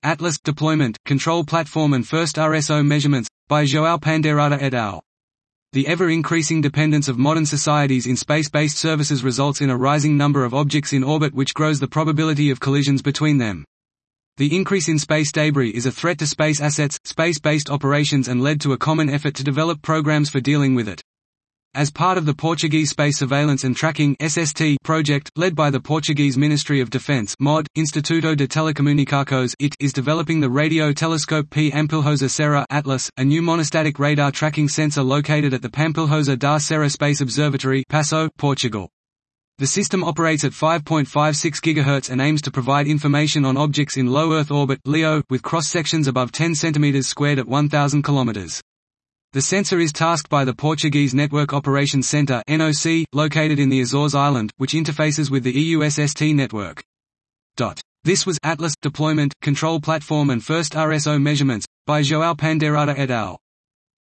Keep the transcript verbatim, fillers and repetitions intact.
Atlas Deployment, Control Platform and First R S O Measurements, by João Pandeirada et al. The ever-increasing dependence of modern societies in space-based services results in a rising number of objects in orbit, which grows the probability of collisions between them. The increase in space debris is a threat to space assets, space-based operations, and led to a common effort to develop programs for dealing with it. As part of the Portuguese Space Surveillance and Tracking (S S T) project, led by the Portuguese Ministry of Defense, M O D, Instituto de Telecomunicações I T is developing the Radio Telescope P Ampulhosa Serra Atlas, a new monostatic radar tracking sensor located at the Pampilhosa da Serra Space Observatory, Passo, Portugal. The system operates at five point five six gigahertz and aims to provide information on objects in low Earth orbit (L E O), with cross-sections above ten centimeters squared at one thousand kilometers. The sensor is tasked by the Portuguese Network Operations Centre (N O C), located in the Azores Island, which interfaces with the E U S S T network. This was Atlas Deployment, Control Platform and First R S O Measurements, by João Pandeirada et al.